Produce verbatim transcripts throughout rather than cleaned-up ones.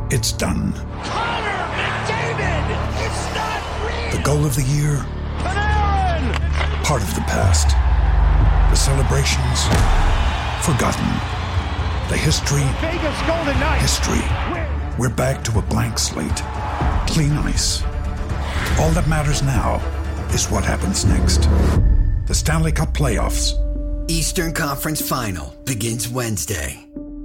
It's done. Connor McDavid! It's not real! The goal of the year? Panarin! Part of the past. The celebrations? Forgotten. The history? Vegas Golden Knights! History. We're back to a blank slate. Clean ice. All that matters now is what happens next. The Stanley Cup Playoffs. Eastern Conference Final begins Wednesday.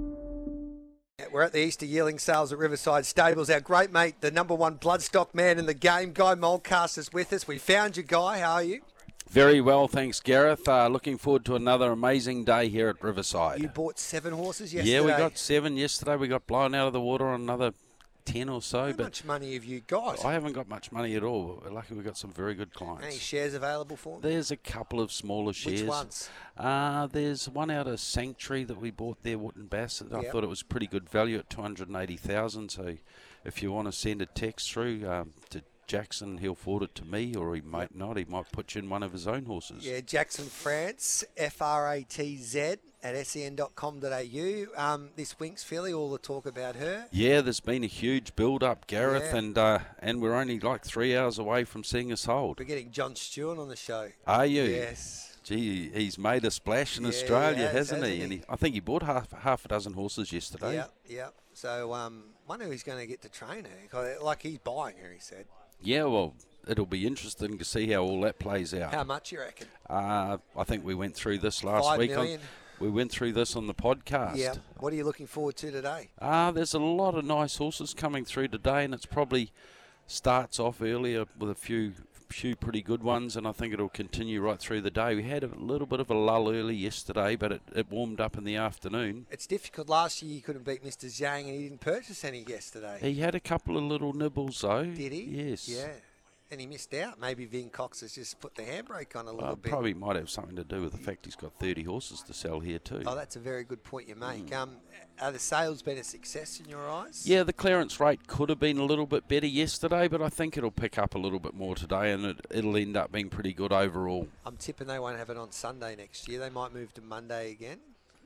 We're at the Easter Yearling Sales at Riverside Stables. Our great mate, the number one bloodstock man in the game, Guy Mulcast, is with us. We found you, Guy. How are you? Very well, thanks, Gareth. Uh, looking forward to another amazing day here at Riverside. You bought seven horses yesterday. Yeah, we got seven yesterday. We got blown out of the water on another ten or so. How but much money have you got? I haven't got much money at all. We're lucky we've got some very good clients. Any shares available for me? There's a couple of smaller shares. Which ones? Uh, there's one out of Sanctuary that we bought there, Wootton Bassett. I Yep. thought it was pretty good value at two hundred eighty thousand dollars. So if you want to send a text through um, to Jackson, he'll forward it to me, or he might yep. not. He might put you in one of his own horses. Yeah, Jackson France, F R A T Z at S E N dot com dot A U. Um, this Winx filly, all the talk about her. Yeah, there's been a huge build-up, Gareth, Yeah. and uh, and we're only like three hours away from seeing us hold. We're getting John Stewart on the show. Are you? Yes. Gee, he's made a splash in Yeah, Australia, he has, hasn't, hasn't he? he? And he, I think he bought half half a dozen horses yesterday. Yeah, yeah. So, um, wonder who he's going to get to train her. Like, he's buying her, he said. Yeah, well, it'll be interesting to see how all that plays out. How much you reckon? Uh, I think we went through this last Five week. million? On, we went through this on the podcast. Yeah. What are you looking forward to today? Uh, there's a lot of nice horses coming through today, and it's probably starts off earlier with a few few pretty good ones, and I think it'll continue right through the day. We had a little bit of a lull early yesterday, but it, it warmed up in the afternoon. It's difficult. Last year you couldn't beat Mister Zhang, and he didn't purchase any yesterday. He had a couple of little nibbles, though. Did he? Yes. Yeah. And he missed out. Maybe Vin Cox has just put the handbrake on a little Uh, bit. probably might have something to do with the fact he's got thirty horses to sell here too. Oh, that's a very good point you make. Mm. Um, are the sales been a success in your eyes? Yeah, the clearance rate could have been a little bit better yesterday, but I think it'll pick up a little bit more today, and it, it'll end up being pretty good overall. I'm tipping they won't have it on Sunday next year. They might move to Monday again.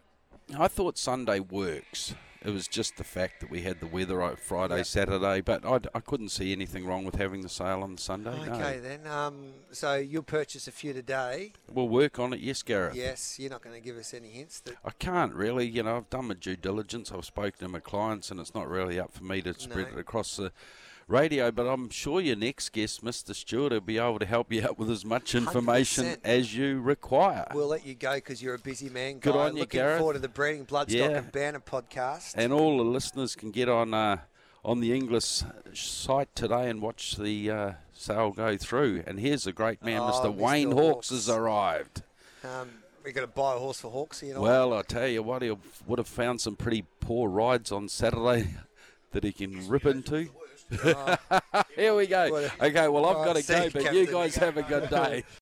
I thought Sunday works. It was just the fact that we had the weather on Friday, Yep. Saturday, but I, I couldn't see anything wrong with having the sale on the Sunday. Okay, no. then. Um, so you'll purchase a few today. We'll work on it, yes, Gareth. Yes, you're not going to give us any hints that. I can't really, you know, I've done my due diligence. I've spoken to my clients, and it's not really up for me to spread No. it across the radio, but I'm sure your next guest, Mister Stewart, will be able to help you out with as much information one hundred percent. as you require. We'll let you go because you're a busy man. Good Guy. on you, Looking Gareth. forward to the Breeding Bloodstock Yeah. and Banner podcast. And all the listeners can get on uh, on the English site today and watch the uh, sale go through. And here's a great man, Oh, Mister Mister Wayne Hawkes, Hawkes. has arrived. Um, we're going to buy a horse for Hawks, you know. Well, I tell you what, he would have found some pretty poor rides on Saturday that he can rip into. Oh. Here we go. What a- Okay, well, I've All got right, to go, see you, but you Captain. guys have a good day.